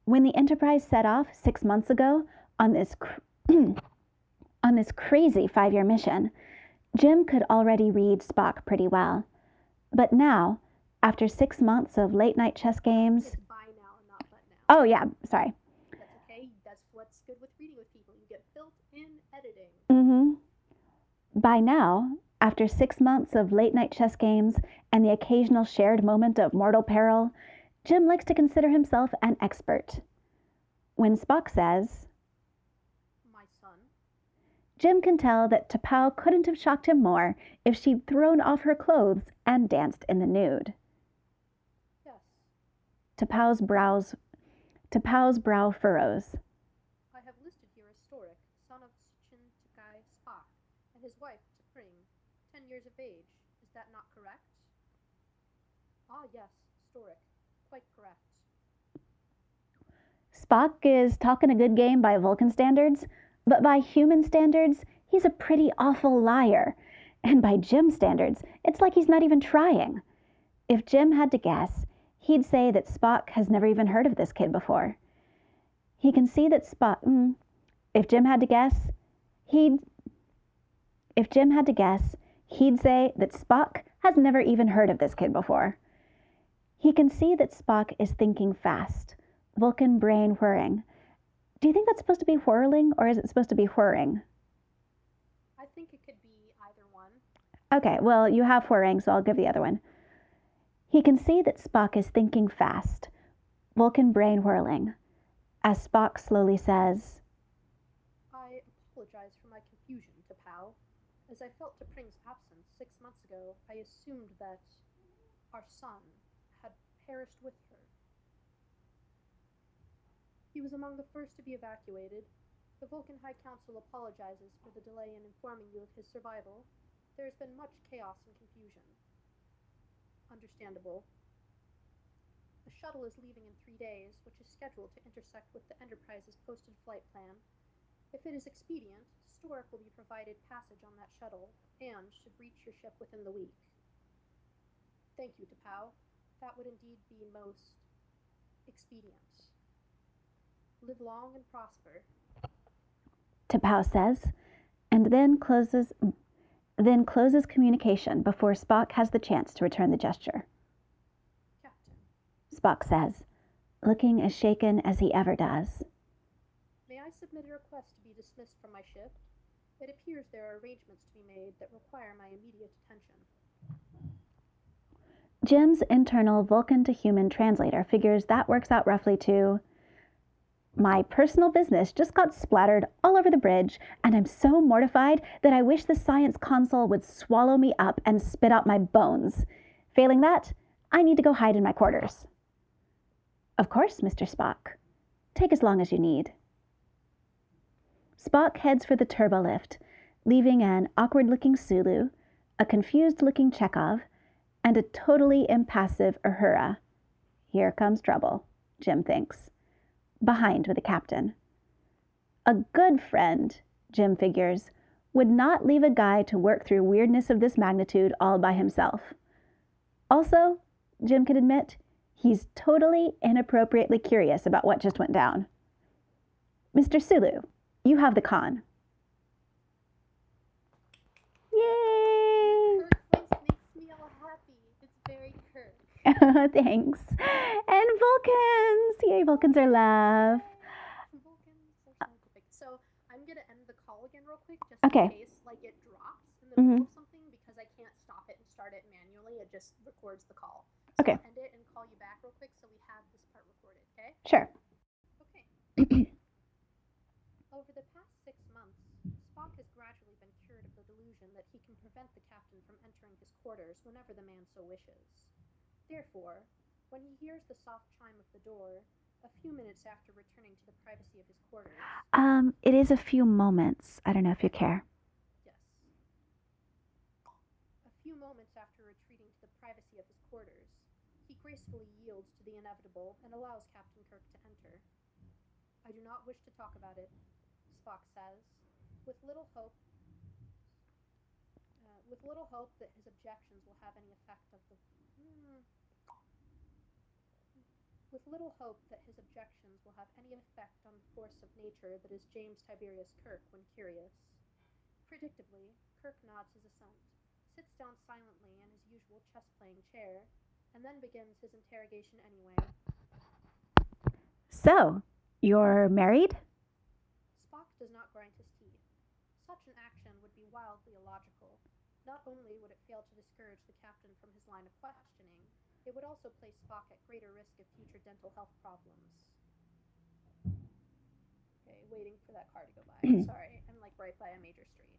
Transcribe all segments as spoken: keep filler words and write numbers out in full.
When the Enterprise set off six months ago on this cr- on this crazy five-year mission, Jim could already read Spock pretty well. But now, after six months of late-night chess games... It's by now, not but now. Oh, yeah, sorry. That's okay. That's what's good with reading with people. You get built-in editing. Mm-hmm. By now, after six months of late-night chess games and the occasional shared moment of mortal peril, Jim likes to consider himself an expert. When Spock says, My son. Jim can tell that T'Pau couldn't have shocked him more if she'd thrown off her clothes and danced in the nude. Yes. T'Pau's brows, T'Pau's brow furrows. I have listed here as Storik, son of Sitchin T'Kai Spock, and his wife, T'Pring, ten years of age. Is that not correct? Ah, yes, Storik. Quite correct. Spock is talking a good game by Vulcan standards, but by human standards, he's a pretty awful liar. And by Jim's standards, it's like he's not even trying. If Jim had to guess, he'd say that Spock has never even heard of this kid before. He can see that Spock... Mm, if Jim had to guess, he'd... If Jim had to guess, he'd say that Spock has never even heard of this kid before. He can see that Spock is thinking fast, Vulcan brain whirring. Do you think that's supposed to be whirling, or is it supposed to be whirring? I think it could be either one. Okay, well, you have whirring, so I'll give the other one. He can see that Spock is thinking fast, Vulcan brain whirling, as Spock slowly says, I apologize for my confusion, T'Pau. As I felt T'Pring's absence six months ago, I assumed that our son had perished with her. He was among the first to be evacuated. The Vulcan High Council apologizes for the delay in informing you of his survival. There has been much chaos and confusion. Understandable. The shuttle is leaving in three days, which is scheduled to intersect with the Enterprise's posted flight plan. If it is expedient, Storik will be provided passage on that shuttle, and should reach your ship within the week. Thank you, T'Pau. That would indeed be most expedient. Live long and prosper. T'Pau says, and then closes, then closes communication before Spock has the chance to return the gesture. Captain. Spock says, looking as shaken as he ever does. May I submit a request to be dismissed from my ship? It appears there are arrangements to be made that require my immediate attention. Jim's internal Vulcan to human translator figures that works out roughly to, my personal business just got splattered all over the bridge, and I'm so mortified that I wish the science console would swallow me up and spit out my bones. Failing that, I need to go hide in my quarters. Of course, Mister Spock. Take as long as you need. Spock heads for the turbolift, leaving an awkward-looking Sulu, a confused-looking Chekhov, and a totally impassive Uhura. Here comes trouble, Jim thinks. Behind with the captain. A good friend, Jim figures, would not leave a guy to work through weirdness of this magnitude all by himself. Also, Jim can admit, he's totally inappropriately curious about what just went down. Mister Sulu, you have the con. Yay! Your Kirk voice makes me all happy. It's very Kirk. Thanks. And Vulcans! Yay, Vulcans are love. Vulcans are scientific. So I'm gonna end the call again real quick, just Okay. in case like it drops in the middle Mhm. of something, because I can't stop it and start it manually. It just records the call. So Okay. I'll end it and call you back real quick so we have this part recorded. Okay? Sure. Okay. Over the past six months, Spock has gradually been cured of the delusion that he can prevent the captain from entering his quarters whenever the man so wishes. Therefore, when he hears the soft chime of the door, a few minutes after returning to the privacy of his quarters... Um, it is a few moments. I don't know if you care. Yes. A few moments after retreating to the privacy of his quarters, he gracefully yields to the inevitable and allows Captain Kirk to enter. I do not wish to talk about it, Spock says, with little hope uh, with little hope that his objections will have any effect of the... Hmm. with little hope that his objections will have any effect on the force of nature that is James Tiberius Kirk when curious. Predictably, Kirk nods his assent, sits down silently in his usual chess playing chair, and then begins his interrogation anyway. So, you're married? Spock does not grind his teeth. Such an action would be wildly illogical. Not only would it fail to discourage the captain from his line of questioning, it would also place Spock at greater risk of future dental health problems. Okay, waiting for that car to go by. Sorry, I'm like right by a major street.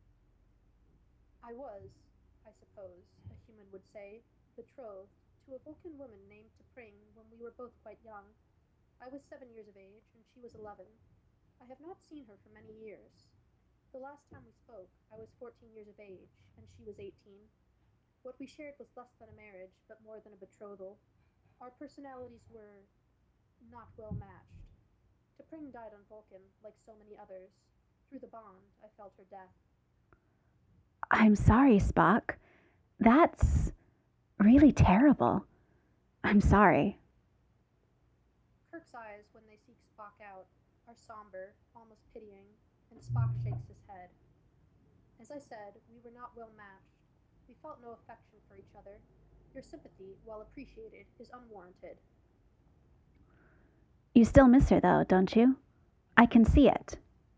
I was, I suppose, a human would say, betrothed to a Vulcan woman named T'Pring when we were both quite young. I was seven years of age, and she was eleven. I have not seen her for many years. The last time we spoke, I was fourteen years of age, and she was eighteen. What we shared was less than a marriage, but more than a betrothal. Our personalities were not well matched. T'Pring died on Vulcan, like so many others. Through the bond, I felt her death. I'm sorry, Spock. That's really terrible. I'm sorry. Kirk's eyes, when they seek Spock out, are somber, almost pitying, and Spock shakes his head. As I said, we were not well matched. We felt no affection for each other. Your sympathy, while appreciated, is unwarranted. You still miss her, though, don't you? I can see it.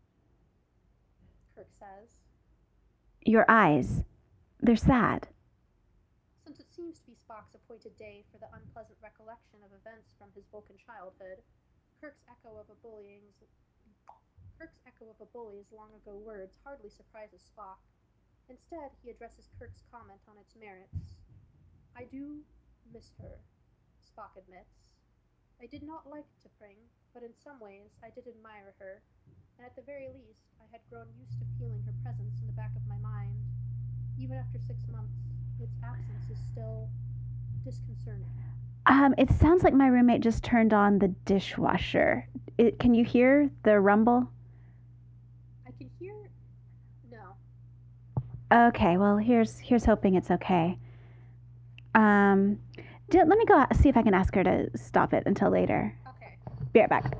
Kirk says. Your eyes. They're sad. Since it seems to be Spock's appointed day for the unpleasant recollection of events from his Vulcan childhood, Kirk's echo of a bullying's Kirk's echo of a bully's long-ago words hardly surprises Spock. Instead, he addresses Kirk's comment on its merits. I do miss her, Spock admits. I did not like T'Pring, but in some ways I did admire her, and at the very least I had grown used to feeling her presence in the back of my mind. Even after six months, its absence is still disconcerting. Um, it sounds like my roommate just turned on the dishwasher. It, can you hear the rumble? I can hear... No. Okay, well, here's here's hoping it's okay. Um, do, let me go out- see if I can ask her to stop it until later. Okay. Be right back.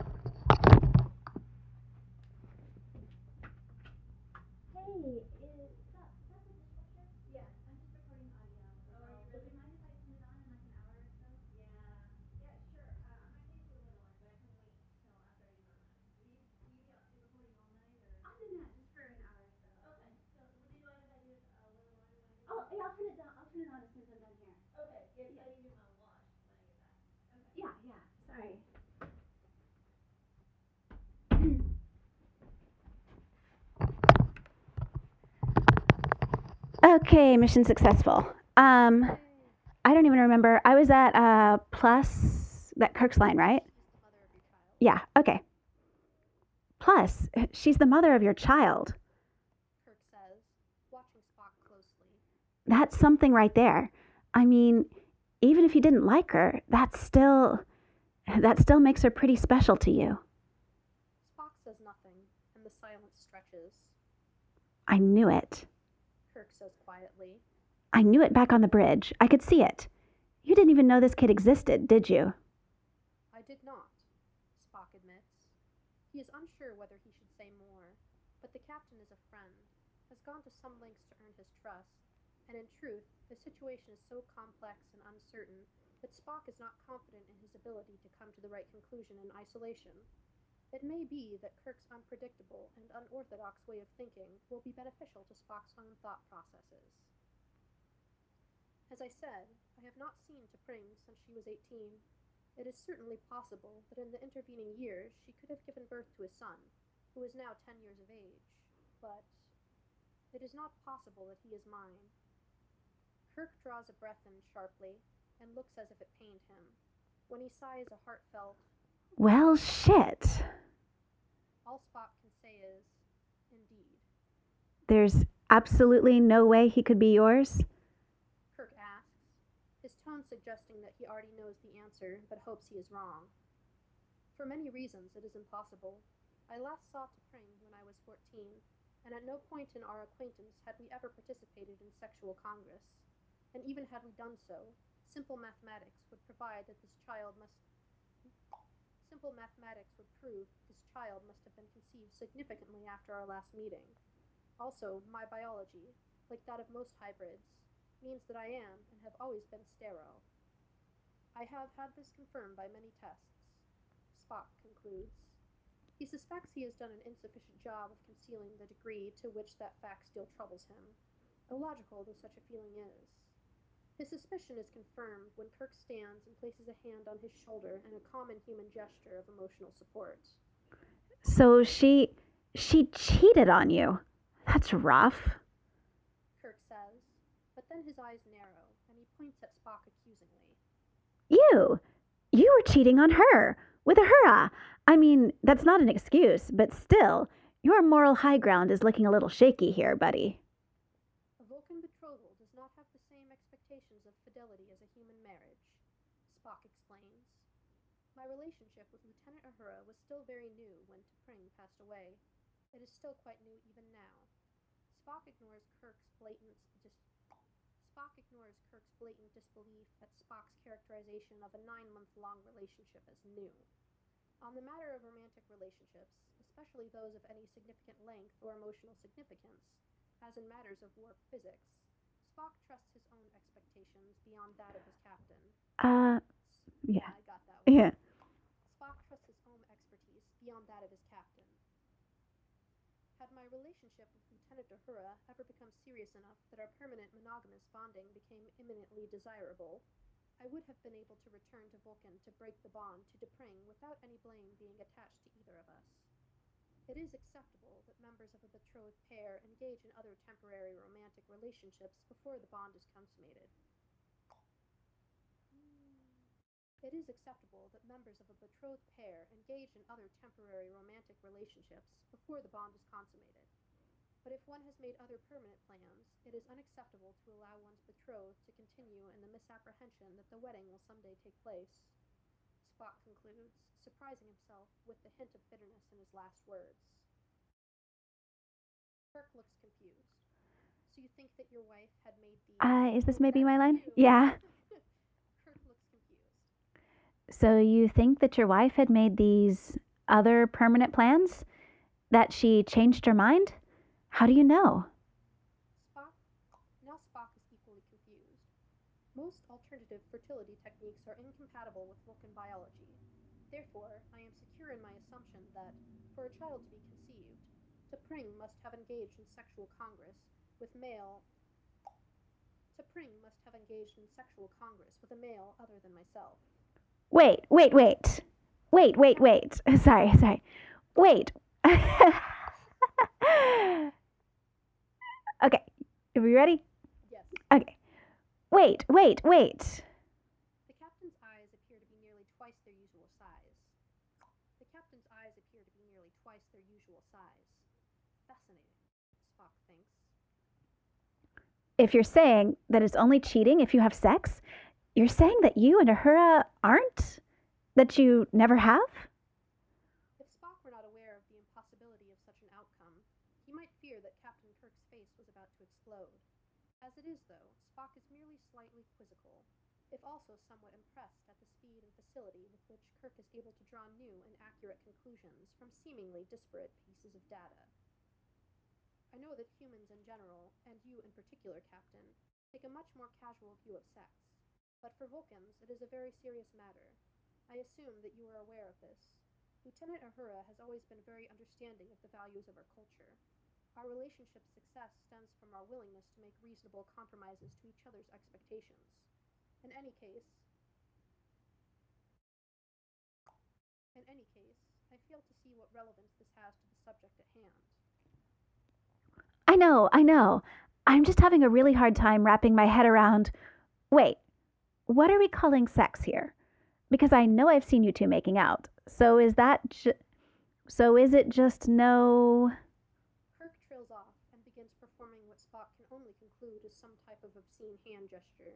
Hey, is that that's a dishwasher? Yeah, I'm just recording audio. Oh, are you really? Would you mind if I turn it on in like an hour or so? Yeah. Yeah, sure. Uh, I might take the little one, but I can wait till after I do my run. Will you will you be out recording all night or? I'll do that just for an hour or so. Okay. So would you mind if I do it a little longer when I get Oh, back? yeah, I'll turn it down. I'll turn it on as soon as I'm done here. Okay. Yeah, 'cause I need to do my wash when I get back. Okay. Yeah, yeah. Sorry. Okay, mission successful. Um, Yay. I don't even remember. I was at uh plus that Kirk's line, right? She's the mother of your child. Yeah. Okay. Plus, she's the mother of your child. Kirk says, watching Spock closely. That's something right there. I mean, even if you didn't like her, that's still that still makes her pretty special to you. Spock says nothing, and the silence stretches. I knew it. Kirk says quietly. I knew it back on the bridge. I could see it. You didn't even know this kid existed, did you? I did not, Spock admits. He is unsure whether he should say more, but the captain is a friend, has gone to some lengths to earn his trust, and in truth, the situation is so complex and uncertain that Spock is not confident in his ability to come to the right conclusion in isolation. It may be that Kirk's unpredictable and unorthodox way of thinking will be beneficial to Spock's own thought processes. As I said, I have not seen T'Pring since she was eighteen. It is certainly possible that in the intervening years she could have given birth to a son, who is now ten years of age, but it is not possible that he is mine. Kirk draws a breath in sharply and looks as if it pained him. When he sighs a heartfelt, Well, shit. all Spock can say is, indeed. There's absolutely no way he could be yours? Kirk asks, his tone suggesting that he already knows the answer but hopes he is wrong. For many reasons, it is impossible. I last saw T'Pring when I was fourteen, and at no point in our acquaintance had we ever participated in sexual congress. And even had we done so, simple mathematics would provide that this child must Logical mathematics would prove this child must have been conceived significantly after our last meeting. Also, my biology, like that of most hybrids, means that I am and have always been sterile. I have had this confirmed by many tests, Spock concludes. He suspects he has done an insufficient job of concealing the degree to which that fact still troubles him, illogical though such a feeling is. His suspicion is confirmed when Kirk stands and places a hand on his shoulder in a common human gesture of emotional support. So she she cheated on you. That's rough. Kirk says, but then his eyes narrow, and he points at Spock accusingly. You! You were cheating on her! With Uhura! I mean, that's not an excuse, but still, your moral high ground is looking a little shaky here, buddy. A Vulcan betrothal does not have the same expectations of fidelity as a human marriage, Spock explains. My relationship with Lieutenant Uhura was still very new when T'Pring passed away. It is still quite new even now. Spock ignores Kirk's blatant dis- Spock ignores Kirk's blatant disbelief at Spock's characterization of a nine-month-long relationship as new. On the matter of romantic relationships, especially those of any significant length or emotional significance, as in matters of warp physics, Spock trusts his own expectations beyond that of his captain. Uh, yeah. I got that one. Yeah. Spock trusts his own expertise beyond that of his captain. Had my relationship with Lieutenant Uhura ever become serious enough that our permanent monogamous bonding became imminently desirable, I would have been able to return to Vulcan to break the bond to T'Pring without any blame being attached to either of us. It is acceptable that members of a betrothed pair engage in other temporary romantic relationships before the bond is consummated. It is acceptable that members of a betrothed pair engage in other temporary romantic relationships before the bond is consummated. But if one has made other permanent plans, it is unacceptable to allow one's betrothed to continue in the misapprehension that the wedding will someday take place. Spock concludes, surprising himself with the hint of bitterness in his last words. Kirk looks confused. So you think that your wife had made these... Uh, is this Oh, maybe that's my line? you. Yeah. Kirk looks confused. So you think that your wife had made these other permanent plans? That she changed her mind? How do you know? Spock? Now Spock is equally confused. Most alternative fertility techniques are incompatible with Vulcan biology. Therefore, I am secure in my assumption that, for a child to be conceived, T'Pring must have engaged in sexual congress with male... T'Pring must have engaged in sexual congress with a male other than myself. Wait, wait, wait. Wait, wait, wait. Sorry, sorry. Wait. Okay, are we ready? Yes. Okay. Wait, wait, wait. The captain's eyes appear to be nearly twice their usual size. The captain's eyes appear to be nearly twice their usual size. Fascinating, Spock thinks. If you're saying that it's only cheating if you have sex, you're saying that you and Uhura aren't? That you never have? If Spock were not aware of the impossibility of such an outcome, he might fear that Captain Kirk's face was about to explode. As it is, though, Spock is merely slightly quizzical, if also somewhat impressed at the speed and facility with which Kirk is able to draw new and accurate conclusions from seemingly disparate pieces of data. I know that humans in general, and you in particular, Captain, take a much more casual view of sex. But for Vulcans, it is a very serious matter. I assume that you are aware of this. Lieutenant Uhura has always been very understanding of the values of our culture. Our relationship's success stems from our willingness to make reasonable compromises to each other's expectations. In any case, in any case, I fail to see what relevance this has to the subject at hand. I know, I know. I'm just having a really hard time wrapping my head around. Wait, what are we calling sex here? Because I know I've seen you two making out. So is that ju- so is it just no... Kirk trails off and begins performing what Spock can only conclude is some type of obscene hand gesture.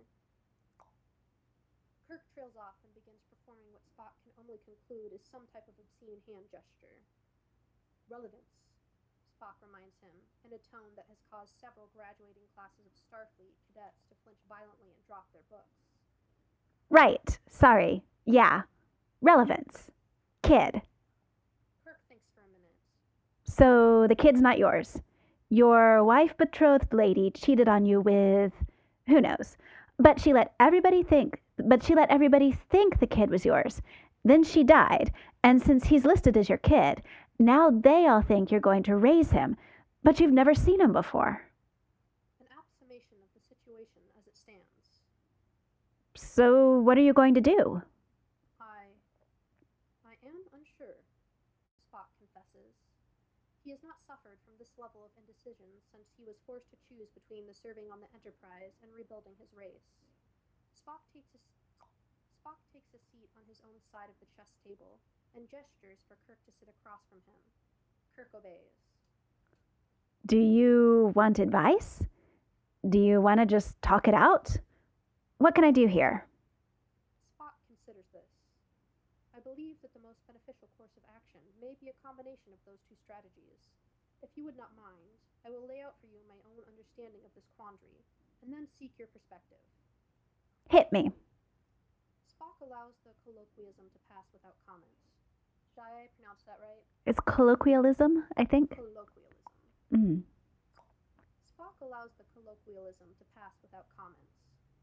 Kirk trails off and begins performing what Spock can only conclude is some type of obscene hand gesture. Relevance, Spock reminds him, in a tone that has caused several graduating classes of Starfleet cadets to flinch violently and drop their books. Right, sorry. Yeah. Relevance. kid. Kirk thinks for a minute. So the kid's not yours. Your wife-betrothed lady cheated on you with who knows. But she let everybody think but she let everybody think the kid was yours. Then she died, and since he's listed as your kid, now they all think you're going to raise him, but you've never seen him before. An approximation of the situation as it stands. So what are you going to do? I... I am unsure, Spock confesses. He has not suffered from this level of indecision since he was forced to choose between the serving on the Enterprise and rebuilding his race. Spock takes a, Spock takes a seat on his own side of the chess table and gestures for Kirk to sit across from him. Kirk obeys. Do you want advice? Do you want to just talk it out? What can I do here? Spock considers this. I believe that the most beneficial course of action may be a combination of those two strategies. If you would not mind, I will lay out for you my own understanding of this quandary, and then seek your perspective. Hit me. Spock allows the colloquialism to pass without comment. Did I pronounce that right? It's colloquialism, I think. Colloquialism. Mm. Spock allows the colloquialism to pass without comments.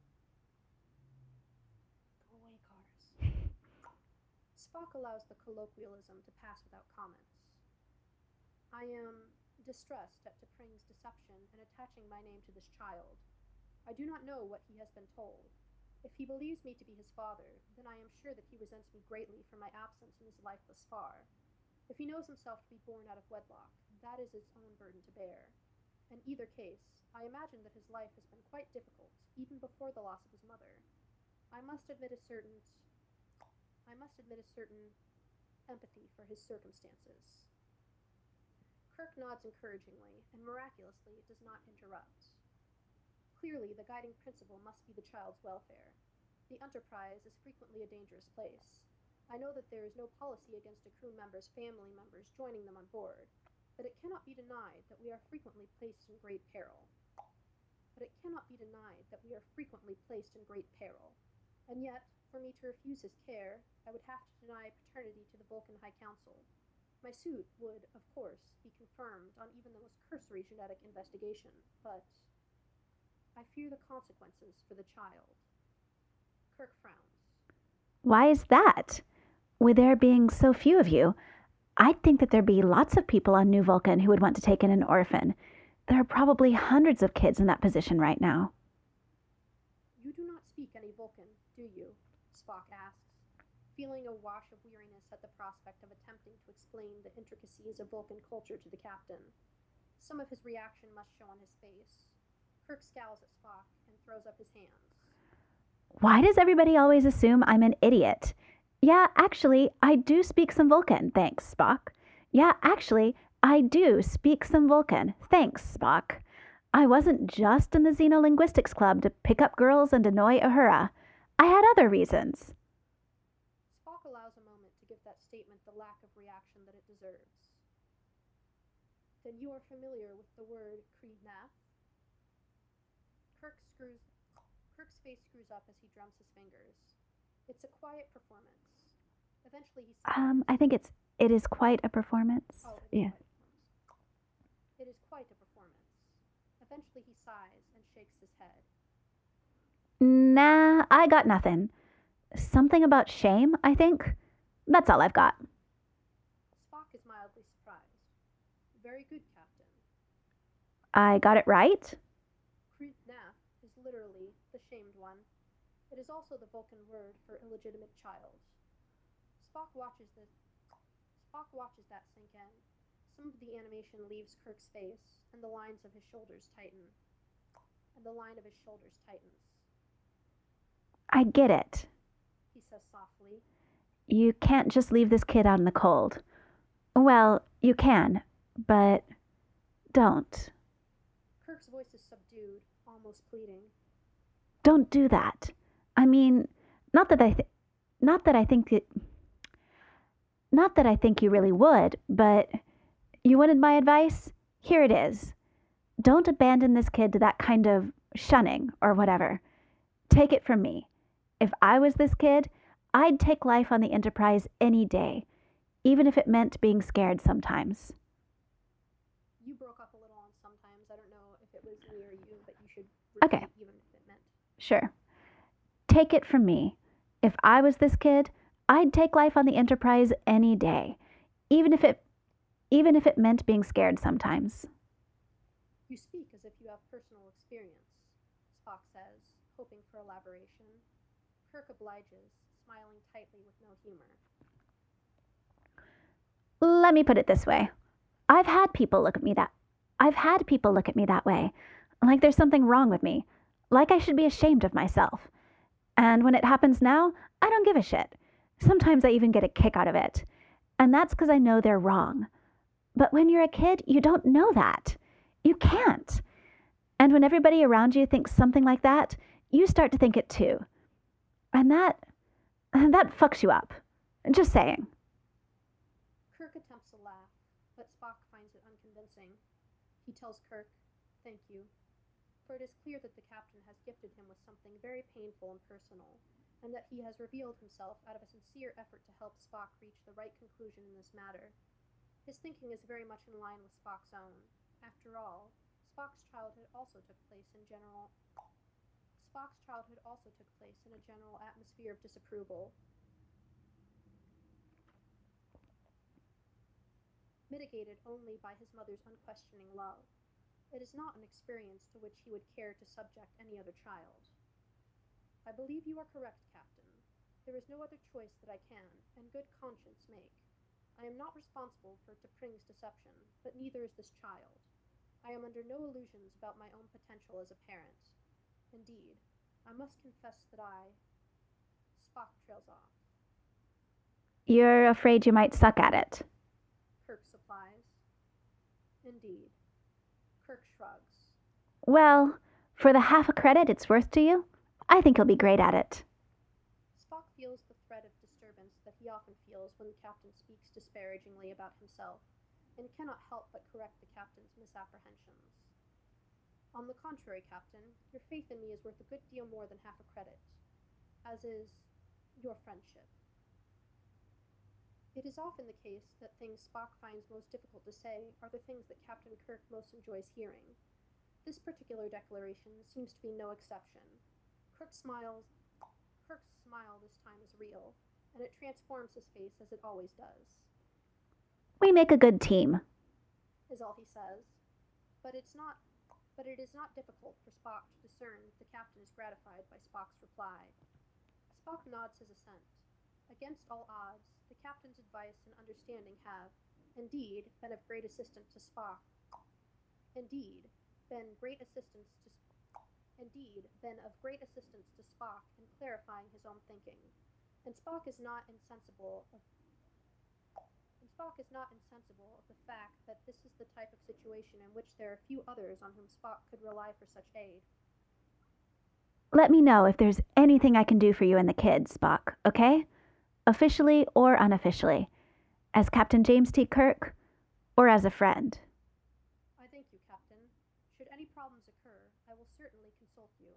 Go away, cars. Spock allows the colloquialism to pass without comments. I am distressed at T'Pring's deception in attaching my name to this child. I do not know what he has been told. If he believes me to be his father, then I am sure that he resents me greatly for my absence in his life thus far. If he knows himself to be born out of wedlock, that is his own burden to bear. In either case, I imagine that his life has been quite difficult, even before the loss of his mother. I must admit a certain... I must admit a certain empathy for his circumstances. Kirk nods encouragingly, and miraculously does not interrupt. Clearly, the guiding principle must be the child's welfare. The Enterprise is frequently a dangerous place. I know that there is no policy against a crew member's family members joining them on board, but it cannot be denied that we are frequently placed in great peril. But it cannot be denied that we are frequently placed in great peril. And yet, for me to refuse his care, I would have to deny paternity to the Vulcan High Council. My suit would, of course, be confirmed on even the most cursory genetic investigation, but I fear the consequences for the child. Kirk frowns. Why is that? With there being so few of you, I'd think that there'd be lots of people on New Vulcan who would want to take in an orphan. There are probably hundreds of kids in that position right now. You do not speak any Vulcan, do you? Spock asks, feeling a wash of weariness at the prospect of attempting to explain the intricacies of Vulcan culture to the captain. Some of his reaction must show on his face. Kirk scowls at Spock and throws up his hands. Why does everybody always assume I'm an idiot? Yeah, actually, I do speak some Vulcan, thanks, Spock. Yeah, actually, I do speak some Vulcan, thanks, Spock. I wasn't just in the Xenolinguistics Club to pick up girls and annoy Uhura. I had other reasons. Spock allows a moment to give that statement the lack of reaction that it deserves. Then you are familiar with the word Kreednath? Kirk screws... Kirk's face screws up as he drums his fingers. It's a quiet performance. Eventually he says... Um, I think it's, it is quite a performance. Oh, it is yeah. Quite a performance. It is quite a performance. Eventually he sighs and shakes his head. Nah, I got nothing. Something about shame, I think. That's all I've got. Spock is mildly surprised. Very good, Captain. I got it right? Kreednath is literally the shamed one. It is also the Vulcan word for illegitimate child. Spock watches this. Spock watches that sink in. Some of the animation leaves Kirk's face, and the lines of his shoulders tighten. And the line of his shoulders tightens. I get it. He says softly. You can't just leave this kid out in the cold. Well, you can, but don't. Kirk's voice is subdued, almost pleading. Don't do that. I mean, not that I th- not that I think it not that I think you really would, but you wanted my advice? Here it is. Don't abandon this kid to that kind of shunning or whatever. Take it from me. If I was this kid, I'd take life on the Enterprise any day. even if it meant being scared sometimes. You broke up a little on sometimes. I don't know if it was me or you, but you should repeat Okay. even if it meant. Sure. Take it from me. If I was this kid, I'd take life on the Enterprise any day, even if it even if it meant being scared sometimes. You speak as if you have personal experience, Spock says, hoping for elaboration. Kirk obliges, smiling tightly with no humor. Let me put it this way. I've had people look at me that I've had people look at me that way, like there's something wrong with me, like I should be ashamed of myself. And when it happens now, I don't give a shit. Sometimes I even get a kick out of it. And that's because I know they're wrong. But when you're a kid, you don't know that. You can't. And when everybody around you thinks something like that, you start to think it too. And that, that fucks you up. Just saying. Kirk attempts to laugh, but Spock finds it unconvincing. He tells Kirk, "Thank you," for it is clear that the captain has gifted him with something very painful and personal, and that he has revealed himself out of a sincere effort to help Spock reach the right conclusion in this matter. His thinking is very much in line with Spock's own. After all, Spock's childhood also took place in general Spock's childhood also took place in a general atmosphere of disapproval, mitigated only by his mother's unquestioning love. It is not an experience to which he would care to subject any other child. I believe you are correct, Captain. There is no other choice that I can, in good conscience, make. I am not responsible for T'Pring's deception, but neither is this child. I am under no illusions about my own potential as a parent. Indeed, I must confess that I... Spock trails off. You're afraid you might suck at it. Kirk supplies. Indeed. Kirk shrugs. Well, for the half a credit it's worth to you, I think you'll be great at it. Spock feels the thread of disturbance that he often feels when the captain speaks disparagingly about himself, and cannot help but correct the captain's misapprehensions. On the contrary, Captain, your faith in me is worth a good deal more than half a credit, as is your friendship. It is often the case that things Spock finds most difficult to say are the things that Captain Kirk most enjoys hearing. This particular declaration seems to be no exception. Kirk smiles. Kirk's smile this time is real, and it transforms his face as it always does. We make a good team, is all he says. But it's not but it is not difficult for Spock to discern that the captain is gratified by Spock's reply. Spock nods his assent. Against all odds, the captain's advice and understanding have, indeed, been of great assistance to Spock. Indeed, been great assistance to Indeed, been of great assistance to Spock in clarifying his own thinking. And Spock is not insensible of And Spock is not insensible of the fact that this is the type of situation in which there are few others on whom Spock could rely for such aid. Let me know if there's anything I can do for you and the kids, Spock, okay? Officially or unofficially. As Captain James T. Kirk, or as a friend. I thank you, Captain. Should any problems occur, I will certainly consult you.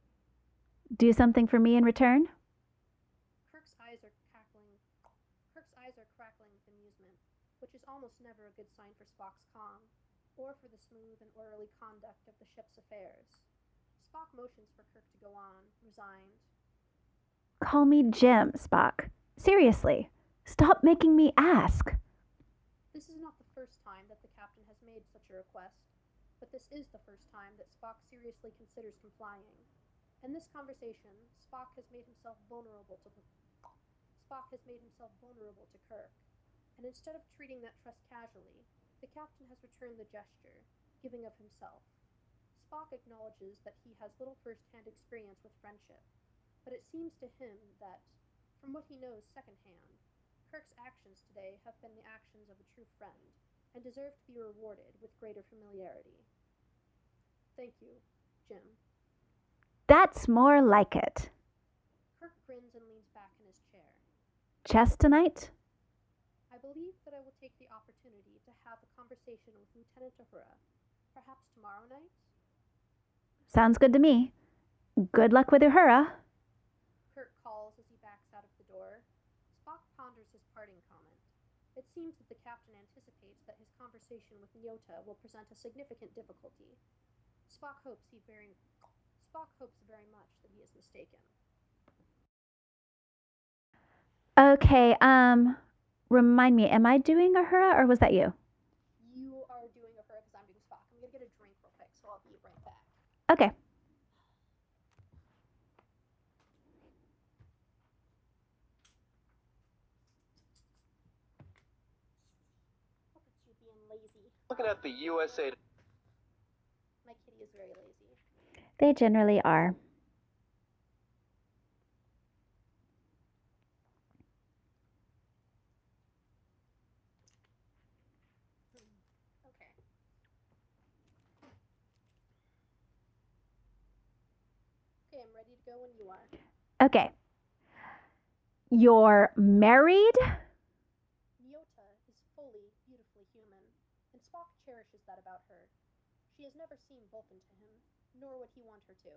Do something for me in return? Kirk's eyes are cackling. Kirk's eyes are crackling with amusement, which is almost never a good sign for Spock's calm, or for the smooth and orderly conduct of the ship's affairs. Spock motions for Kirk to go on, resigned. Call me Jim, Spock. Seriously, stop making me ask. This is not the first time that the captain has made such a request, but this is the first time that Spock seriously considers complying. In this conversation, Spock has made himself vulnerable to the Spock has made himself vulnerable to Kirk, and instead of treating that trust casually, the captain has returned the gesture, giving of himself. Spock acknowledges that he has little first-hand experience with friendship, but it seems to him that, from what he knows secondhand, Kirk's actions today have been the actions of a true friend, and deserve to be rewarded with greater familiarity. Thank you, Jim. That's more like it. Kirk grins and leans back in his chair. Chess tonight? I believe that I will take the opportunity to have a conversation with Lieutenant Uhura, perhaps tomorrow night? Sounds good to me. Good luck with Uhura. Kirk calls as he backs out of the door. Spock ponders his parting comment. It seems that the captain anticipates that his conversation with Nyota will present a significant difficulty. Spock hopes he very Spock hopes very much that he is mistaken. Okay, um, remind me, am I doing Uhura or was that you? You are doing Uhura because I'm doing Spock. I'm gonna get a drink real quick, so I'll be right back. Okay. Look at you being lazy. Looking at the U S A. My kitty is very lazy. They generally are. Okay. Okay, I'm ready to go when you are. Okay. You're married? Nyota is fully, beautifully human, and Spock cherishes that about her. She has never seen Vulcan to him, nor would he want her to.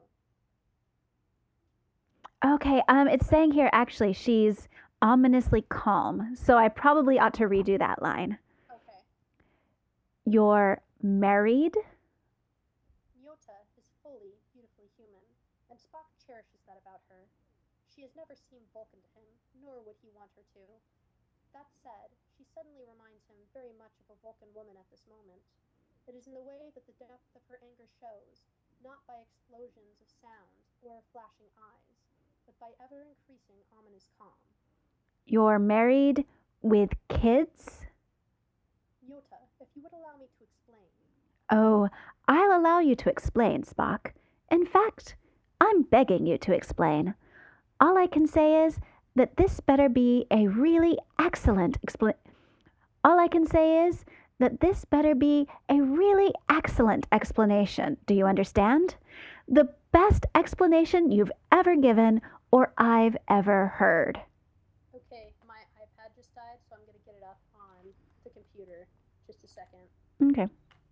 Okay, um, it's saying here actually she's ominously calm, so I probably ought to redo that line. Okay. You're married? Nyota is fully, beautifully human, and Spock cherishes that about her. She has never seen Vulcan to him, nor would he want her to. That said, she suddenly reminds him very much of a Vulcan woman at this moment. It is in the way that the depth of her anger shows, not by explosions of sound or flashing eyes, but by ever-increasing ominous calm. You're married with kids? Nyota, if you would allow me to explain. Oh, I'll allow you to explain, Spock. In fact, I'm begging you to explain. All I can say is that this better be a really excellent expl- All I can say is that this better be a really excellent explanation. Do you understand? The best explanation you've ever given or I've ever heard. Okay, my iPad just died, so I'm going to get it up on the computer. Just a second. Okay.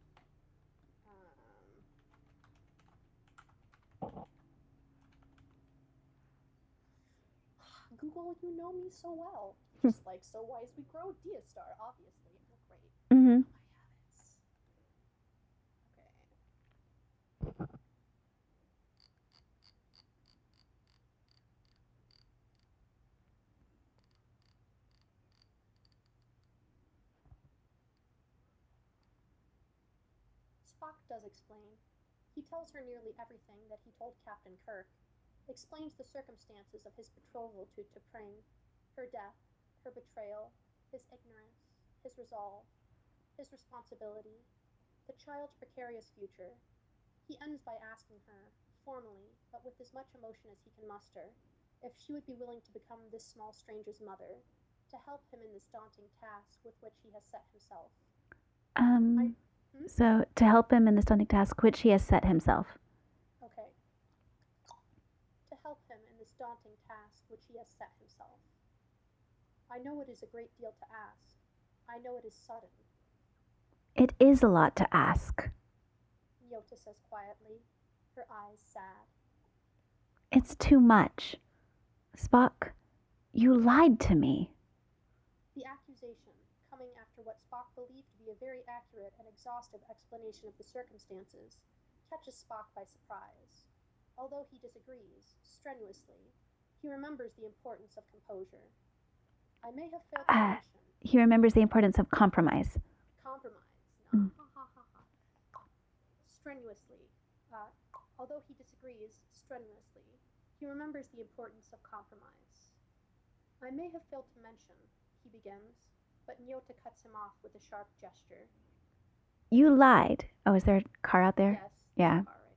Um, Google, you know me so well. Just like So Wise We Grow, Diastar, obviously. Oh, great. Mm-hmm. I have it. Okay. Spock does explain. He tells her nearly everything that he told Captain Kirk, explains the circumstances of his betrothal to T'Pring, her death, her betrayal, his ignorance, his resolve, his responsibility, the child's precarious future. He ends by asking her, formally, but with as much emotion as he can muster, if she would be willing to become this small stranger's mother, to help him in this daunting task with which he has set himself. Um, I, hmm? So, to help him in this daunting task which he has set himself. Okay. To help him in this daunting task which he has set himself. I know it is a great deal to ask. I know it is sudden. It is a lot to ask. Nyota says quietly, her eyes sad. It's too much. Spock, you lied to me. The accusation, coming after what Spock believed to be a very accurate and exhaustive explanation of the circumstances, catches Spock by surprise. Although he disagrees, strenuously, he remembers the importance of composure. I may have failed to Uh, mention. He remembers the importance of compromise. Compromise. No. Mm. Ha ha ha ha. Strenuously. Uh, although he disagrees, strenuously, he remembers the importance of compromise. I may have failed to mention, he begins, but Nyota cuts him off with a sharp gesture. You lied. Oh, is there a car out there? Yes. Yeah. Car right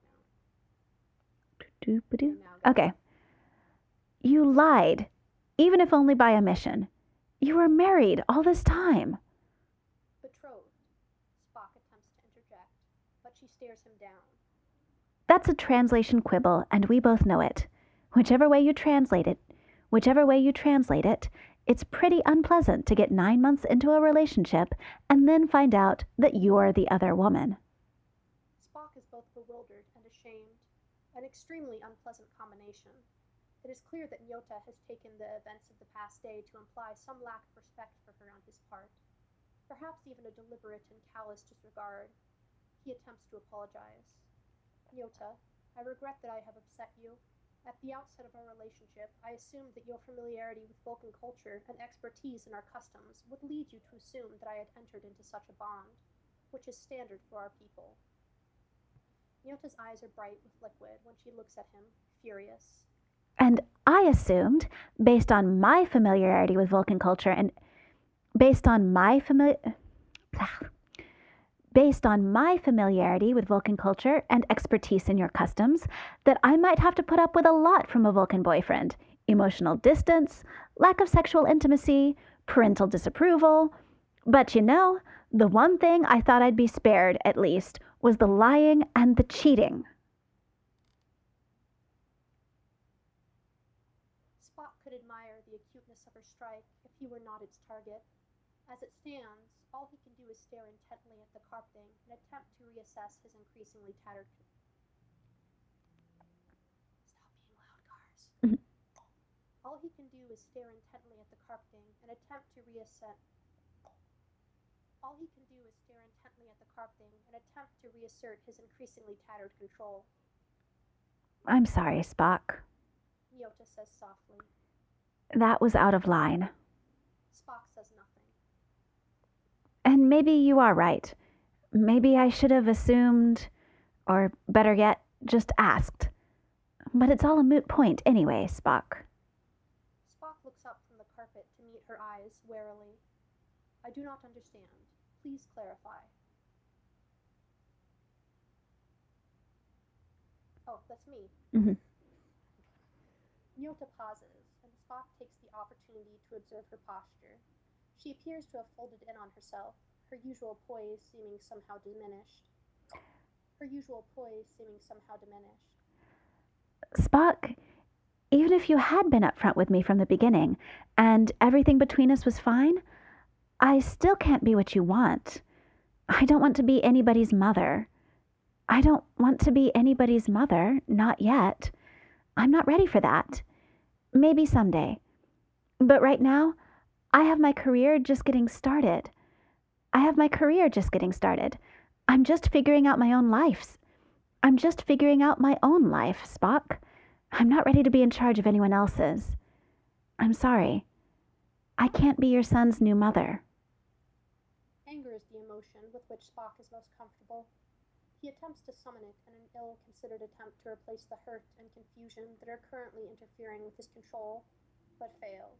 now. Doo-ba-doo. And now go. Okay. You lied, even if only by omission. You were married all this time. Betrothed. Spock attempts to interject, but she stares him down. That's a translation quibble, and we both know it. Whichever way you translate it, whichever way you translate it, it's pretty unpleasant to get nine months into a relationship and then find out that you're the other woman. Spock is both bewildered and ashamed, an extremely unpleasant combination. It is clear that Nyota has taken the events of the past day to imply some lack of respect for her on his part. perhaps even a deliberate and callous disregard. He attempts to apologize. Nyota, I regret that I have upset you. At the outset of our relationship, I assumed that your familiarity with Vulcan culture and expertise in our customs would lead you to assume that I had entered into such a bond, which is standard for our people. Nyota's eyes are bright with liquid when she looks at him, furious. And I assumed, based on my familiarity with Vulcan culture and based on my familiar based on my familiarity with Vulcan culture and expertise in your customs, that I might have to put up with a lot from a Vulcan boyfriend. Emotional distance, lack of sexual intimacy, parental disapproval. But you know, the one thing I thought I'd be spared, at least, was the lying and the cheating. Spock could admire the acuteness of her strike if he were not its target. As it stands, all he can do is stare intently at the carpeting and attempt to reassess his increasingly tattered. Stop being loud, Cars. All he can do is stare intently at the carpeting and attempt to reassess. All he can do is stare intently at the carpeting and attempt to reassert his increasingly tattered control. I'm sorry, Spock. Nyota says softly. That was out of line. Spock says nothing. And maybe you are right. Maybe I should have assumed, or better yet, just asked. But it's all a moot point anyway, Spock. Spock looks up from the carpet to meet her eyes warily. I do not understand. Please clarify. Oh, that's me. Mm-hmm. Nyota pauses, and Spock takes the opportunity to observe her posture. She appears to have folded in on herself, her usual poise seeming somehow diminished. Her usual poise seeming somehow diminished. Spock, even if you had been upfront with me from the beginning, and everything between us was fine, I still can't be what you want. I don't want to be anybody's mother. I don't want to be anybody's mother, not yet. I'm not ready for that. Maybe someday. But right now, I have my career just getting started. I have my career just getting started. I'm just figuring out my own life. I'm just figuring out my own life, Spock. I'm not ready to be in charge of anyone else's. I'm sorry. I can't be your son's new mother. Anger is the emotion with which Spock is most comfortable. He attempts to summon it in an ill-considered attempt to replace the hurt and confusion that are currently interfering with his control, but fails.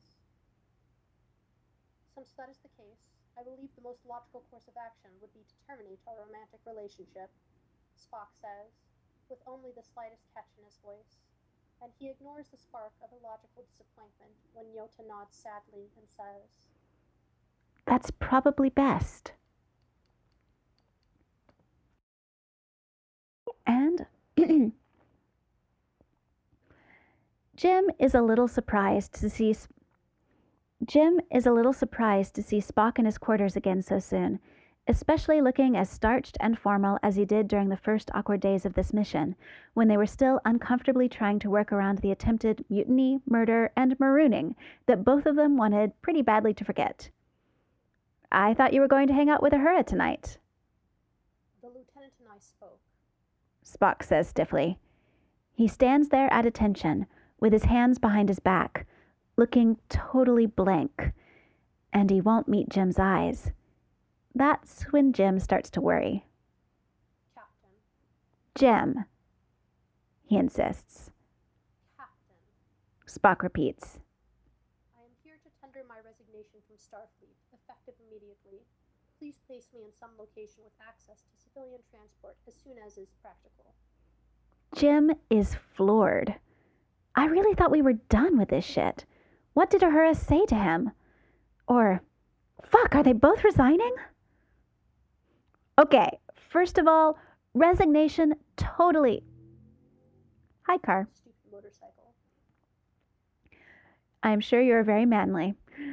Since that is the case, I believe the most logical course of action would be to terminate our romantic relationship, Spock says, with only the slightest catch in his voice, and he ignores the spark of illogical disappointment when Nyota nods sadly and says, That's probably best. And Jim is a little surprised to see Jim is a little surprised to see Spock in his quarters again so soon, especially looking as starched and formal as he did during the first awkward days of this mission, when they were still uncomfortably trying to work around the attempted mutiny, murder, and marooning that both of them wanted pretty badly to forget. I thought you were going to hang out with Uhura tonight. The lieutenant and I spoke, Spock says stiffly. He stands there at attention, with his hands behind his back, looking totally blank, and he won't meet Jim's eyes. That's when Jim starts to worry. Captain. Jim, he insists. Captain. Spock repeats. I am here to tender my resignation from Starfleet, effective immediately. Please place me in some location with access to civilian transport as soon as is practical. Jim is floored. I really thought we were done with this shit. What did Uhura say to him? Or, fuck, are they both resigning? Okay, first of all, resignation totally. Hi, Car. Stupid motorcycle. I'm sure you're very manly.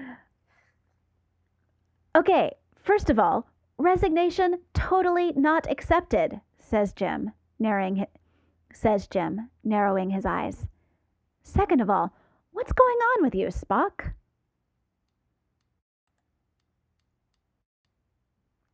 Okay, first of all, resignation totally not accepted, says Jim, narrowing hi- says Jim, narrowing his eyes. Second of all, what's going on with you, Spock?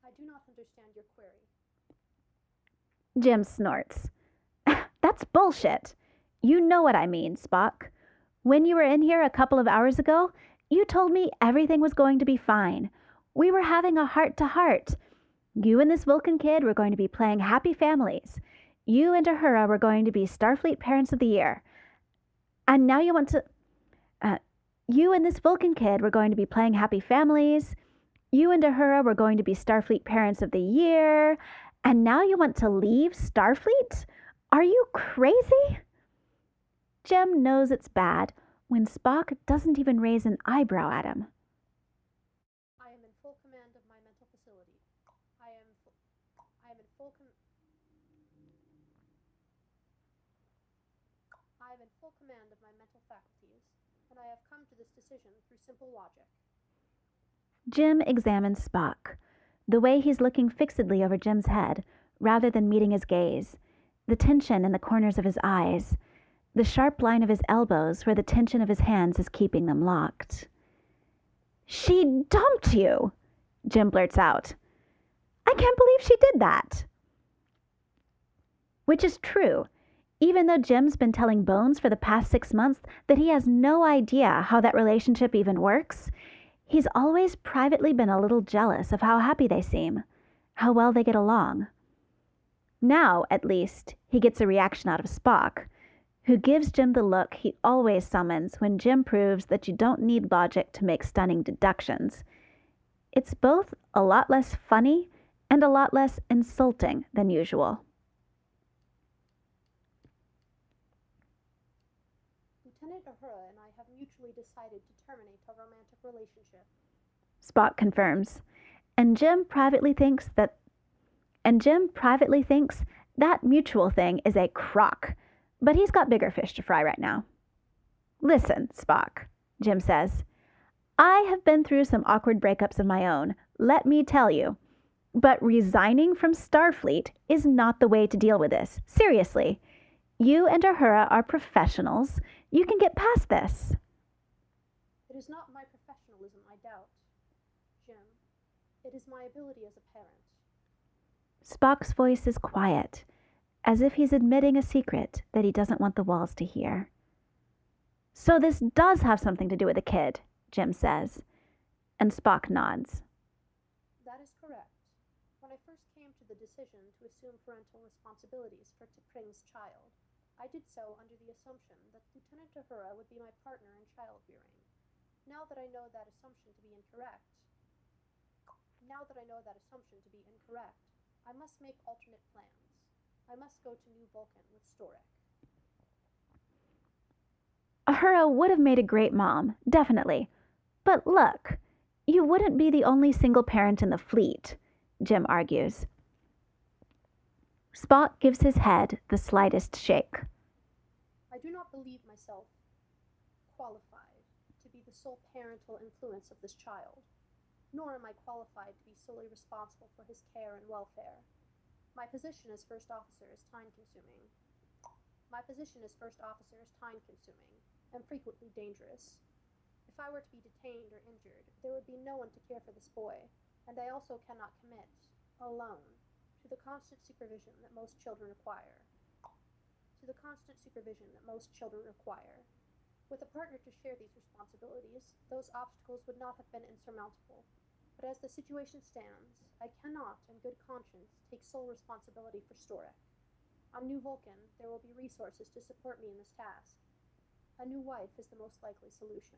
I do not understand your query. Jim snorts. That's bullshit. You know what I mean, Spock. When you were in here a couple of hours ago, you told me everything was going to be fine. We were having a heart-to-heart. You and this Vulcan kid were going to be playing happy families. You and Uhura were going to be Starfleet Parents of the Year. And now you want to... Uh, you and this Vulcan kid were going to be playing happy families. You and Uhura were going to be Starfleet Parents of the Year. And now you want to leave Starfleet? Are you crazy? Jim knows it's bad when Spock doesn't even raise an eyebrow at him. I am in full command of my mental facility. I am fu- I am in full com- I am in full command of my mental faculties, and I have come to this decision through simple logic. Jim examines Spock, the way he's looking fixedly over Jim's head rather than meeting his gaze, the tension in the corners of his eyes, the sharp line of his elbows where the tension of his hands is keeping them locked. She dumped you, Jim blurts out. I can't believe she did that. Which is true, even though Jim's been telling Bones for the past six months that he has no idea how that relationship even works. He's always privately been a little jealous of how happy they seem, how well they get along. Now, at least, he gets a reaction out of Spock, who gives Jim the look he always summons when Jim proves that you don't need logic to make stunning deductions. It's both a lot less funny and a lot less insulting than usual. Lieutenant Uhura and I have mutually decided to terminate our romantic relationship. Spock confirms, and Jim privately thinks that and Jim privately thinks that mutual thing is a crock, but he's got bigger fish to fry right now. Listen, Spock, Jim says, I have been through some awkward breakups of my own, let me tell you. But resigning from Starfleet is not the way to deal with this. Seriously. You and Uhura are professionals. You can get past this. It is not my professionalism I doubt, Jim. It is my ability as a parent. Spock's voice is quiet, as if he's admitting a secret that he doesn't want the walls to hear. So this does have something to do with the kid, Jim says, and Spock nods. That is correct. When I first came to the decision to assume parental responsibilities for T'Pring's child, I did so under the assumption that Lieutenant Uhura would be my partner in child-rearing. Now that I know that assumption to be incorrect, now that I know that assumption to be incorrect, I must make alternate plans. I must go to New Vulcan with Storek. Uhura would have made a great mom, definitely. But look, you wouldn't be the only single parent in the fleet, Jim argues. Spock gives his head the slightest shake. I do not believe myself qualified to be the sole parental influence of this child, nor am I qualified to be solely responsible for his care and welfare. My position as first officer is time-consuming. My position as first officer is time-consuming and frequently dangerous. If I were to be detained or injured, there would be no one to care for this boy, and I also cannot commit, alone, to the constant supervision that most children require. To the constant supervision that most children require. With a partner to share these responsibilities, those obstacles would not have been insurmountable. But as the situation stands, I cannot, in good conscience, take sole responsibility for Storek. On New Vulcan, there will be resources to support me in this task. A new wife is the most likely solution.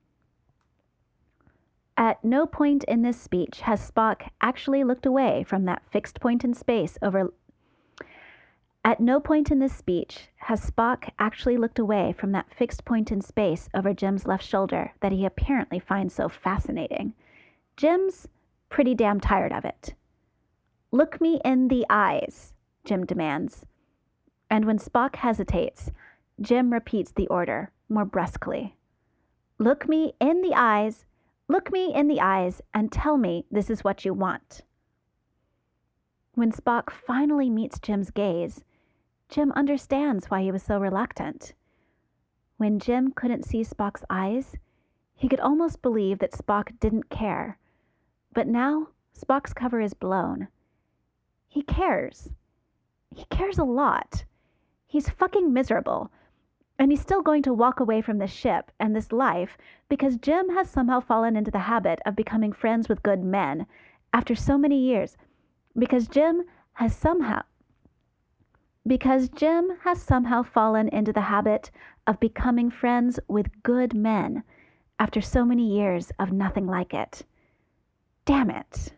At no point in this speech has Spock actually looked away from that fixed point in space over... At no point in this speech has Spock actually looked away from that fixed point in space over Jim's left shoulder that he apparently finds so fascinating. Jim's pretty damn tired of it. Look me in the eyes, Jim demands. And when Spock hesitates, Jim repeats the order more brusquely. Look me in the eyes, look me in the eyes, and tell me this is what you want. When Spock finally meets Jim's gaze, Jim understands why he was so reluctant. When Jim couldn't see Spock's eyes, he could almost believe that Spock didn't care. But now, Spock's cover is blown. He cares. He cares a lot. He's fucking miserable. And he's still going to walk away from this ship and this life because Jim has somehow fallen into the habit of becoming friends with good men after so many years. Because Jim has somehow because Jim has somehow fallen into the habit of becoming friends with good men after so many years of nothing like it. Damn it.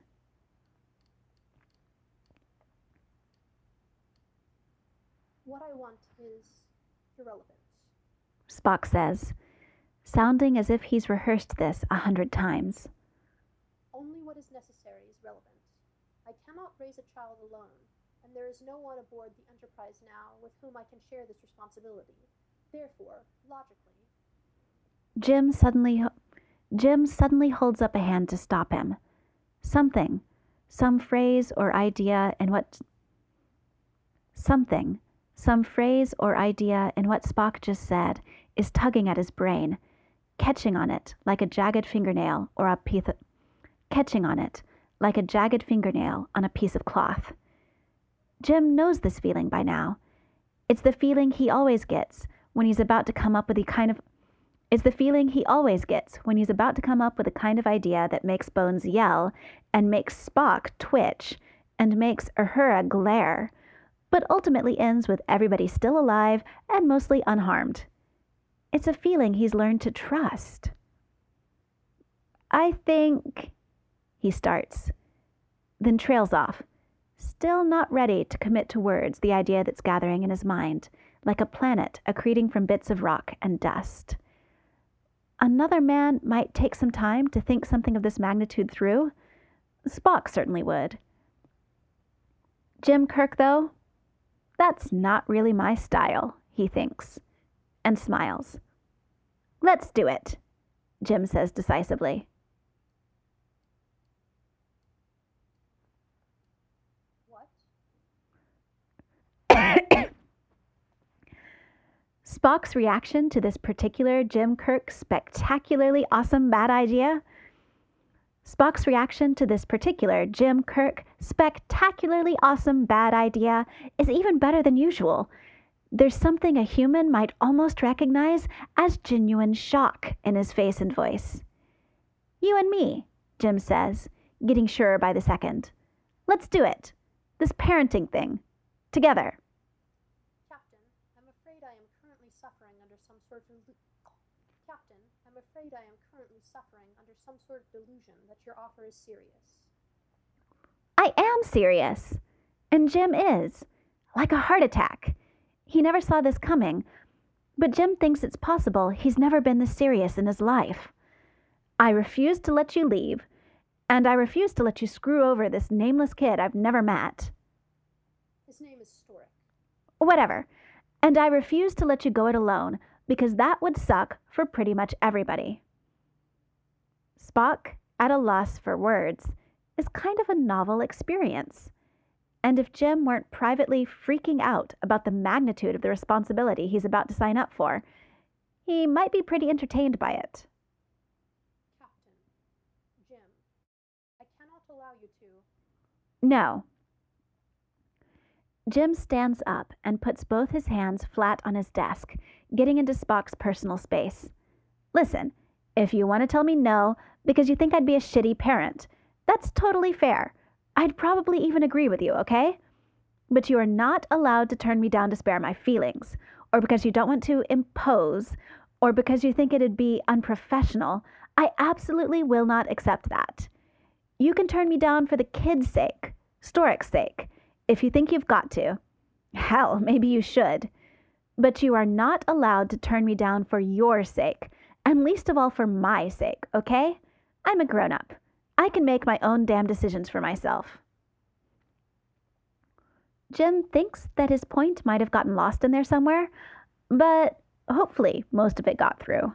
What I want is irrelevance. Spock says, sounding as if he's rehearsed this a hundred times. Only what is necessary is relevant. I cannot raise a child alone, and there is no one aboard the Enterprise now with whom I can share this responsibility. Therefore, logically... Jim suddenly, Jim suddenly holds up a hand to stop him. Something, some phrase or idea in what... Something, some phrase or idea in what Spock just said is tugging at his brain, catching on it like a jagged fingernail or a piece of... Catching on it like a jagged fingernail on a piece of cloth. Jim knows this feeling by now. It's the feeling he always gets when he's about to come up with the kind of... It's the feeling he always gets when he's about to come up with the kind of idea that makes Bones yell and makes Spock twitch and makes Uhura glare, but ultimately ends with everybody still alive and mostly unharmed. It's a feeling he's learned to trust. I think... he starts, then trails off, still not ready to commit to words the idea that's gathering in his mind, like a planet accreting from bits of rock and dust. Another man might take some time to think something of this magnitude through. Spock certainly would. Jim Kirk, though, that's not really my style, he thinks, and smiles. Let's do it, Jim says decisively. What? Spock's reaction to this particular Jim Kirk spectacularly awesome bad idea? Spock's reaction to this particular Jim Kirk spectacularly awesome bad idea is even better than usual. There's something a human might almost recognize as genuine shock in his face and voice. You and me, Jim says, getting surer by the second. Let's do it. This parenting thing. Together. Captain, I'm afraid I am currently suffering under some sort of... Captain, I'm afraid I am currently suffering under some sort of delusion that your offer is serious. I am serious. And Jim is. Like a heart attack. He never saw this coming, but Jim thinks it's possible he's never been this serious in his life. I refuse to let you leave, and I refuse to let you screw over this nameless kid I've never met. His name is Storik. Whatever. And I refuse to let you go it alone, because that would suck for pretty much everybody. Spock, at a loss for words, is kind of a novel experience. And if Jim weren't privately freaking out about the magnitude of the responsibility he's about to sign up for, he might be pretty entertained by it. Captain, Jim, I cannot allow you to... No. Jim stands up and puts both his hands flat on his desk, getting into Spock's personal space. Listen, if you want to tell me no because you think I'd be a shitty parent, that's totally fair. I'd probably even agree with you, okay? But you are not allowed to turn me down to spare my feelings, or because you don't want to impose, or because you think it'd be unprofessional. I absolutely will not accept that. You can turn me down for the kid's sake, Storik's sake, if you think you've got to. Hell, maybe you should. But you are not allowed to turn me down for your sake, and least of all for my sake, okay? I'm a grown-up. I can make my own damn decisions for myself. Jim thinks that his point might have gotten lost in there somewhere, but hopefully most of it got through.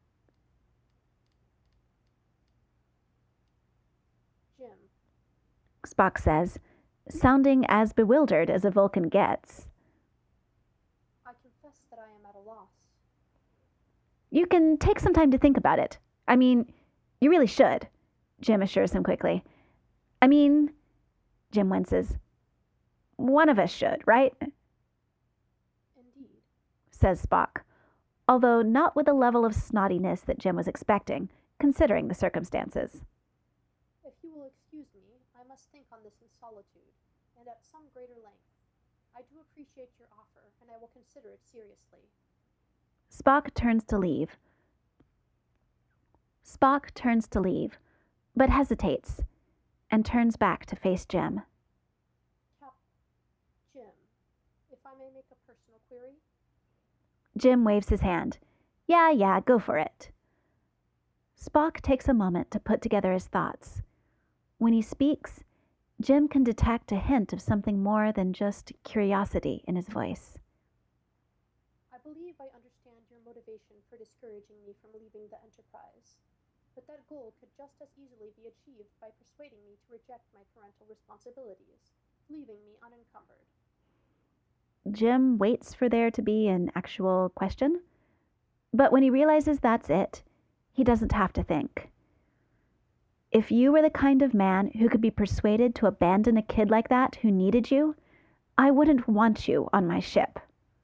Jim. Spock says, sounding as bewildered as a Vulcan gets. I confess that I am at a loss. You can take some time to think about it. I mean, you really should, Jim assures him quickly. I mean, Jim winces. One of us should, right? Indeed. Says Spock, although not with the level of snottiness that Jim was expecting, considering the circumstances. If you will excuse me, I must think on this in solitude, and at some greater length. I do appreciate your offer, and I will consider it seriously. Spock turns to leave. Spock turns to leave, but hesitates, and turns back to face Jim. Cap, Jim, if I may make a personal query? Jim waves his hand. Yeah, yeah, go for it. Spock takes a moment to put together his thoughts. When he speaks, Jim can detect a hint of something more than just curiosity in his voice. I believe I understand your motivation for discouraging me from leaving the Enterprise, but that goal could just as easily be achieved by persuading me to reject my parental responsibilities, leaving me unencumbered. Jim waits for there to be an actual question, but when he realizes that's it, he doesn't have to think. If you were the kind of man who could be persuaded to abandon a kid like that who needed you, I wouldn't want you on my ship.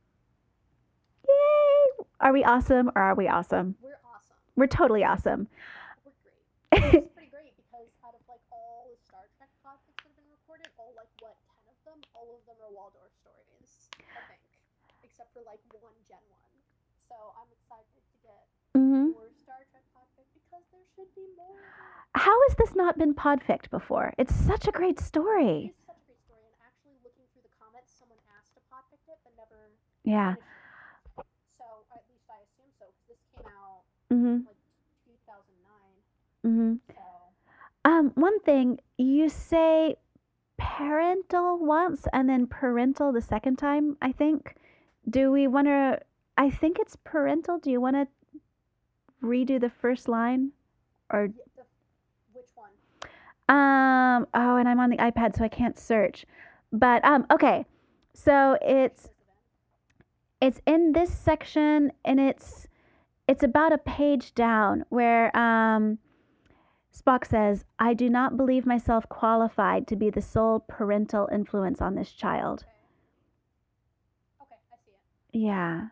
Yay! Are we awesome or are we awesome? We're awesome. We're totally awesome. We're great. It's pretty great because out of like all the Star Trek podcasts that have been recorded, all like what, ten of them, all of them are Waldorf stories, I think, except for like one Gen one. So I'm excited to get Mm-hmm. more Star Trek podfic because there should be more. How has this not been podficked before? It's such a great story. It is such a great story, and actually looking through the comments, someone asked to podfic it, but never Yeah. finished it. So at least I assume so, because this came out Mm-hmm. like two thousand nine. Mm-hmm. So Um, one thing, you say parental once and then parental the second time, I think. Do we want to, I think it's parental. Do you want to redo the first line? Or, yeah, the, which one? um, oh, and I'm on the iPad, so I can't search. But, um, okay. So it's, it's in this section, and it's, it's about a page down where, um, Spock says, I do not believe myself qualified to be the sole parental influence on this child. Okay. Okay, I see it. Yeah.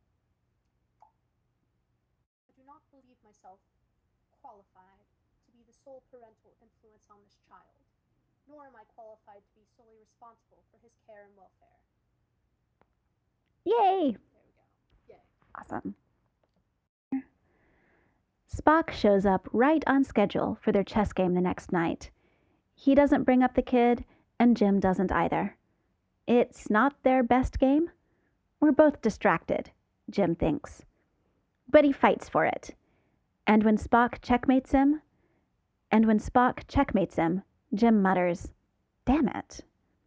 I do not believe myself qualified to be the sole parental influence on this child, nor am I qualified to be solely responsible for his care and welfare. Yay! There we go. Yay. Awesome. Spock shows up right on schedule for their chess game the next night. He doesn't bring up the kid, and Jim doesn't either. It's not their best game. We're both distracted, Jim thinks. But he fights for it. And when Spock checkmates him, and when Spock checkmates him, Jim mutters, damn it.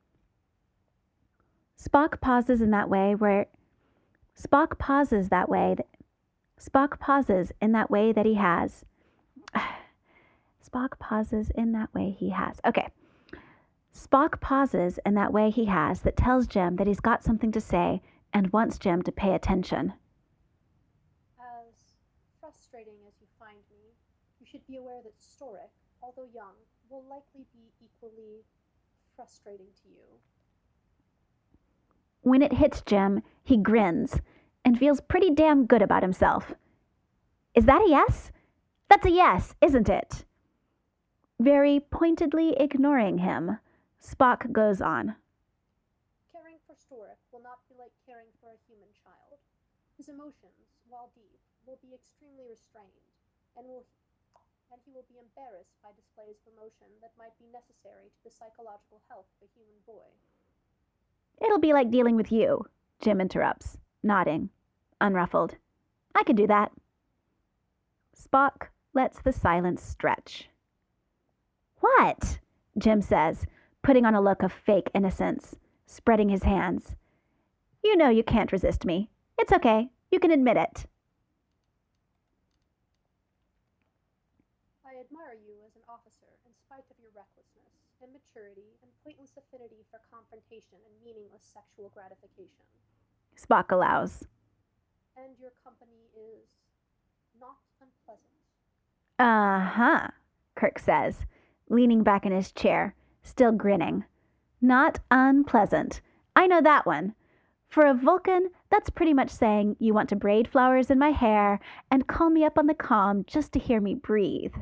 Spock pauses in that way where Spock pauses that way that Spock pauses in that way that he has. Spock pauses in that way he has. Okay. Spock pauses in that way he has that tells Jim that he's got something to say and wants Jim to pay attention. As frustrating as you find me, you should be aware that Storik, although young, will likely be equally frustrating to you. When it hits Jim, he grins and feels pretty damn good about himself. Is that a yes? That's a yes, isn't it? Very pointedly ignoring him, Spock goes on. Caring for Storik will not be like caring for a human child. His emotions, while deep, will be extremely restrained, and will and he will be embarrassed by displays of emotion that might be necessary to the psychological health of a human boy. It'll be like dealing with you, Jim interrupts, nodding, unruffled. I could do that. Spock lets the silence stretch. What? Jim says, putting on a look of fake innocence, spreading his hands. You know you can't resist me. It's okay. You can admit it. I admire you as an officer in spite of your recklessness, immaturity, and pointless affinity for confrontation and meaningless sexual gratification. Spock allows. And your company is not unpleasant. Uh-huh, Kirk says, leaning back in his chair, still grinning. Not unpleasant. I know that one. For a Vulcan, that's pretty much saying you want to braid flowers in my hair and call me up on the comm just to hear me breathe.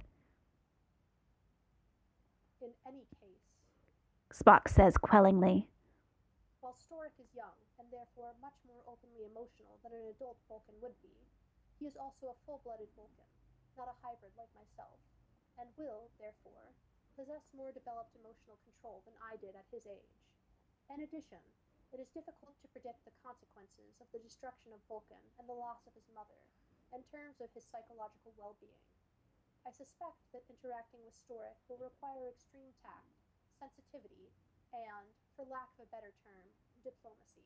In any case, Spock says quellingly. while Storik is young and therefore much more openly emotional than an adult Vulcan would be, he is also a full-blooded Vulcan, not a hybrid like myself, and will, therefore, possess more developed emotional control than I did at his age. In addition, it is difficult to predict the consequences of the destruction of Vulcan and the loss of his mother, in terms of his psychological well-being. I suspect that interacting with Storik will require extreme tact, sensitivity, and, for lack of a better term, diplomacy.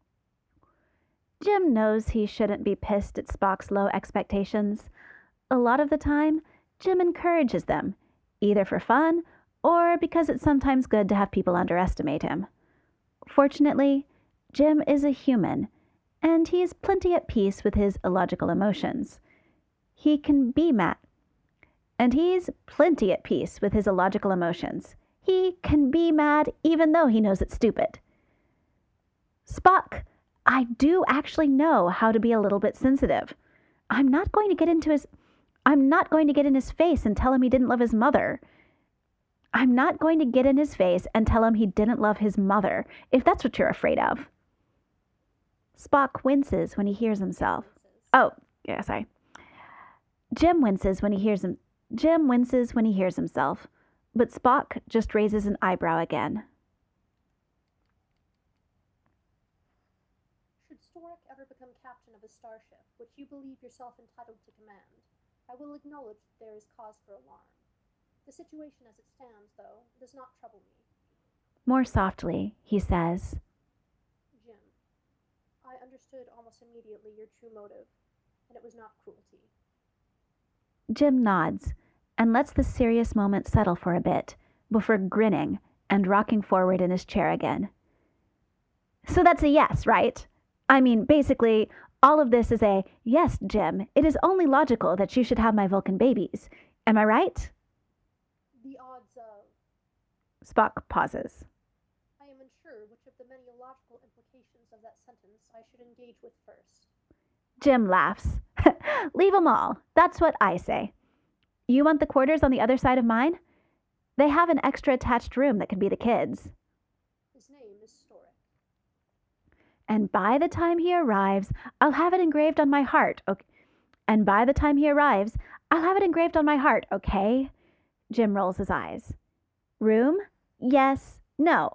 Jim knows he shouldn't be pissed at Spock's low expectations. A lot of the time, Jim encourages them, either for fun or because it's sometimes good to have people underestimate him. Fortunately, Jim is a human, and he is plenty at peace with his illogical emotions. He can be mad, and he's plenty at peace with his illogical emotions. He can be mad even though he knows it's stupid. Spock, I do actually know how to be a little bit sensitive. I'm not going to get into his... I'm not going to get in his face and tell him he didn't love his mother. I'm not going to get in his face and tell him he didn't love his mother, if that's what you're afraid of. Spock winces when he hears himself. Oh, yeah, sorry. Jim winces when he hears him. Jim winces when he hears himself, but Spock just raises an eyebrow again. Should Storik ever become captain of a starship, which you believe yourself entitled to command, I will acknowledge that there is cause for alarm. The situation as it stands, though, does not trouble me. More softly, he says, Jim, I understood almost immediately your true motive, and it was not cruelty. Jim nods and lets the serious moment settle for a bit before grinning and rocking forward in his chair again. So that's a yes, right? I mean, basically, all of this is a, yes, Jim, it is only logical that you should have my Vulcan babies. Am I right? The odds of... Spock pauses. I am unsure which of the many illogical implications of that sentence I should engage with first. Jim laughs. Leave 'em all. That's what I say. You want the quarters on the other side of mine? They have an extra attached room that can be the kids. His name is Storik. And by the time he arrives, I'll have it engraved on my heart, okay? And by the time he arrives, I'll have it engraved on my heart, okay? Jim rolls his eyes. Room? Yes. No.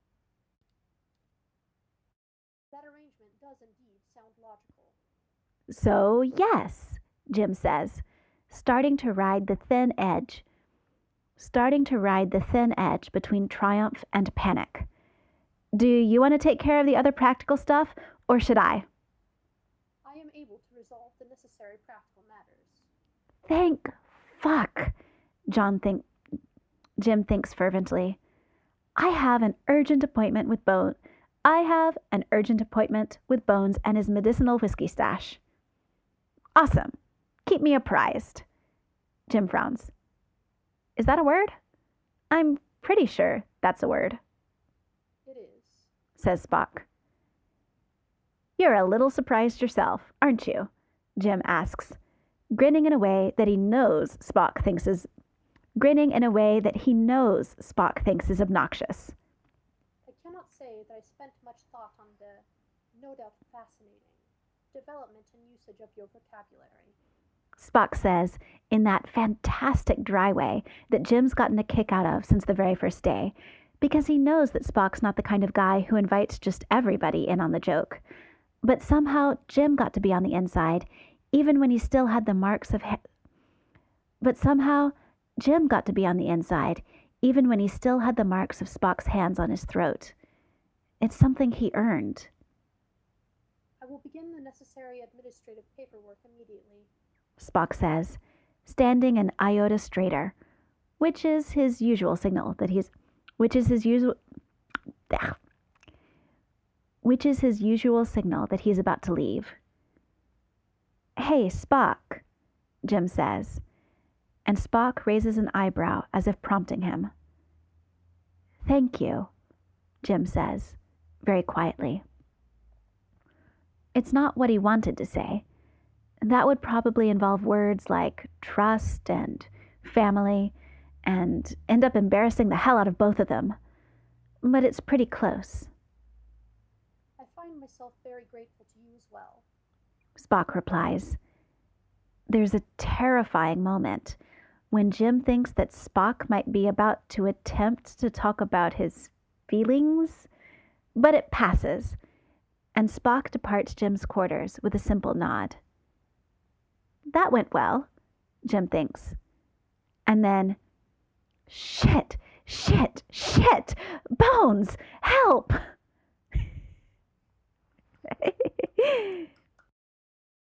That arrangement does indeed sound logical. So, yes, Jim says, starting to ride the thin edge, starting to ride the thin edge between triumph and panic. Do you want to take care of the other practical stuff, or should I? I am able to resolve the necessary practical matters. Thank fuck, John think Jim thinks fervently. I have an urgent appointment with Bone. I have an urgent appointment with Bones and his medicinal whiskey stash. Awesome. Keep me apprised. Jim frowns. Is that a word? I'm pretty sure that's a word, It is. says Spock. You're a little surprised yourself, aren't you? Jim asks, grinning in a way that he knows Spock thinks is grinning in a way that he knows Spock thinks is obnoxious. I cannot say that I spent much thought on the, no doubt fascinating, development and usage of your vocabulary. Spock says, in that fantastic dry way that Jim's gotten a kick out of since the very first day, because he knows that Spock's not the kind of guy who invites just everybody in on the joke. But somehow Jim got to be on the inside, even when he still had the marks of... Ha- but somehow Jim got to be on the inside, even when he still had the marks of Spock's hands on his throat. It's something he earned. I will begin the necessary administrative paperwork immediately. Spock says, standing an iota straighter, which is his usual signal that he's, which is his usual, which is his usual signal that he's about to leave. Hey, Spock, Jim says, and Spock raises an eyebrow as if prompting him. "Thank you," Jim says, very quietly. It's not what he wanted to say. That would probably involve words like trust and family and end up embarrassing the hell out of both of them. But it's pretty close. I find myself very grateful to you as well. Spock replies. There's a terrifying moment when Jim thinks that Spock might be about to attempt to talk about his feelings, but it passes, and Spock departs Jim's quarters with a simple nod. That went well, Jim thinks. And then, shit, shit, shit, Bones, help!